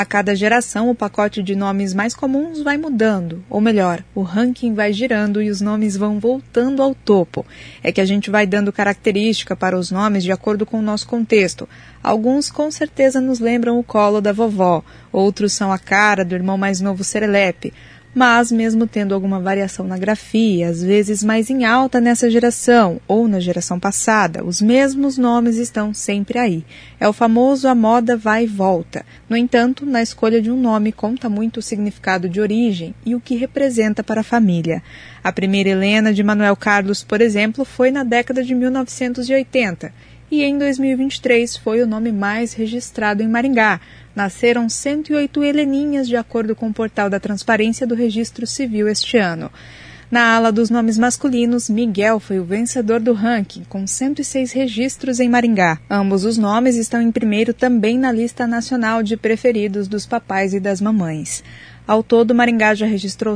A cada geração, o pacote de nomes mais comuns vai mudando, ou melhor, o ranking vai girando e os nomes vão voltando ao topo. É que a gente vai dando característica para os nomes de acordo com o nosso contexto. Alguns com certeza nos lembram o colo da vovó, outros são a cara do irmão mais novo serelepe. Mas, mesmo tendo alguma variação na grafia, às vezes mais em alta nessa geração ou na geração passada, os mesmos nomes estão sempre aí. É o famoso a moda vai e volta. No entanto, na escolha de um nome conta muito o significado de origem e o que representa para a família. A primeira Helena de Manuel Carlos, por exemplo, foi na década de 1980 e em 2023 foi o nome mais registrado em Maringá. Nasceram 108 Heleninhas, de acordo com o portal da Transparência do Registro Civil este ano. Na ala dos nomes masculinos, Miguel foi o vencedor do ranking, com 106 registros em Maringá. Ambos os nomes estão em primeiro também na lista nacional de preferidos dos papais e das mamães. Ao todo, Maringá já registrou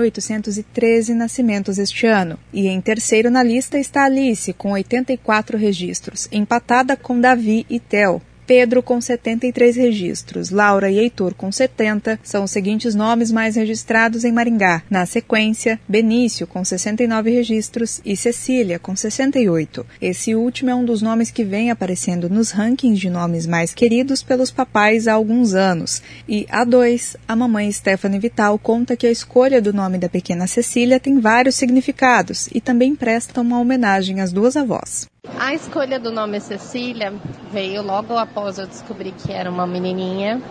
6.813 nascimentos este ano. E em terceiro na lista está Alice, com 84 registros, empatada com Davi e Theo. Pedro com 73 registros, Laura e Heitor com 70, são os seguintes nomes mais registrados em Maringá. Na sequência, Benício com 69 registros e Cecília com 68. Esse último é um dos nomes que vem aparecendo nos rankings de nomes mais queridos pelos papais há alguns anos. E a 2, a mamãe Stephanie Vital conta que a escolha do nome da pequena Cecília tem vários significados e também presta uma homenagem às duas avós. A escolha do nome Cecília veio logo após eu descobrir que era uma menininha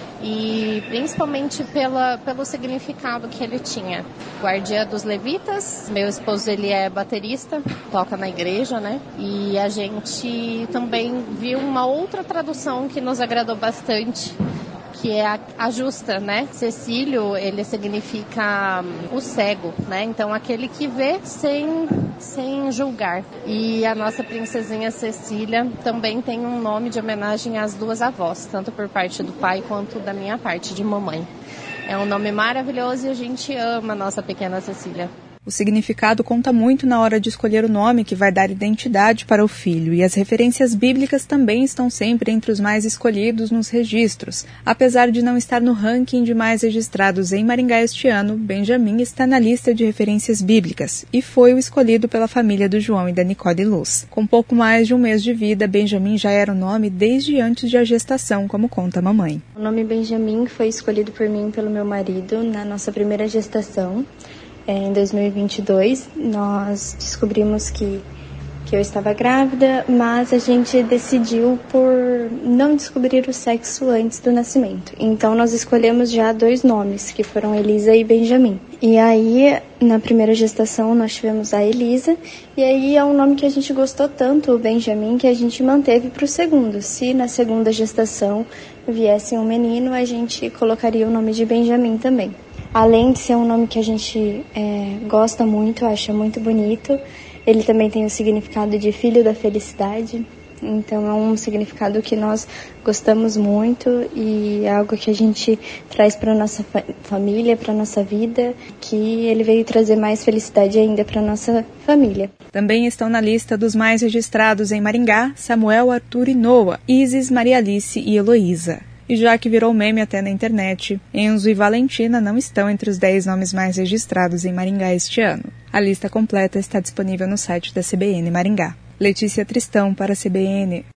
e principalmente pelo significado que ele tinha. Guardiã dos levitas, meu esposo ele é baterista, toca na igreja, né? E a gente também viu uma outra tradução que nos agradou bastante, que é a justa, né? Cecílio, ele significa o cego, né? Então, aquele que vê sem julgar. E a nossa princesinha Cecília também tem um nome de homenagem às duas avós, tanto por parte do pai quanto da minha parte de mamãe. É um nome maravilhoso e a gente ama a nossa pequena Cecília. O significado conta muito na hora de escolher o nome que vai dar identidade para o filho, e as referências bíblicas também estão sempre entre os mais escolhidos nos registros. Apesar de não estar no ranking de mais registrados em Maringá este ano, Benjamin está na lista de referências bíblicas e foi o escolhido pela família do João e da Nicole Luz. Com pouco mais de um mês de vida, Benjamin já era o nome desde antes da gestação, como conta a mamãe. O nome Benjamin foi escolhido por mim e pelo meu marido na nossa primeira gestação. Em 2022, nós descobrimos que eu estava grávida, mas a gente decidiu por não descobrir o sexo antes do nascimento. Então, nós escolhemos já 2 nomes, que foram Elisa e Benjamin. E aí, na primeira gestação, nós tivemos a Elisa, e aí é um nome que a gente gostou tanto, o Benjamin, que a gente manteve para o segundo. Se na segunda gestação viesse um menino, a gente colocaria o nome de Benjamin também. Além de ser um nome que a gente gosta muito, acha muito bonito, ele também tem o significado de filho da felicidade. Então é um significado que nós gostamos muito e é algo que a gente traz para a nossa família, para a nossa vida, que ele veio trazer mais felicidade ainda para a nossa família. Também estão na lista dos mais registrados em Maringá, Samuel, Arthur e Noah, Isis, Maria Alice e Heloísa. E já que virou meme até na internet, Enzo e Valentina não estão entre os 10 nomes mais registrados em Maringá este ano. A lista completa está disponível no site da CBN Maringá. Letícia Tristão para a CBN.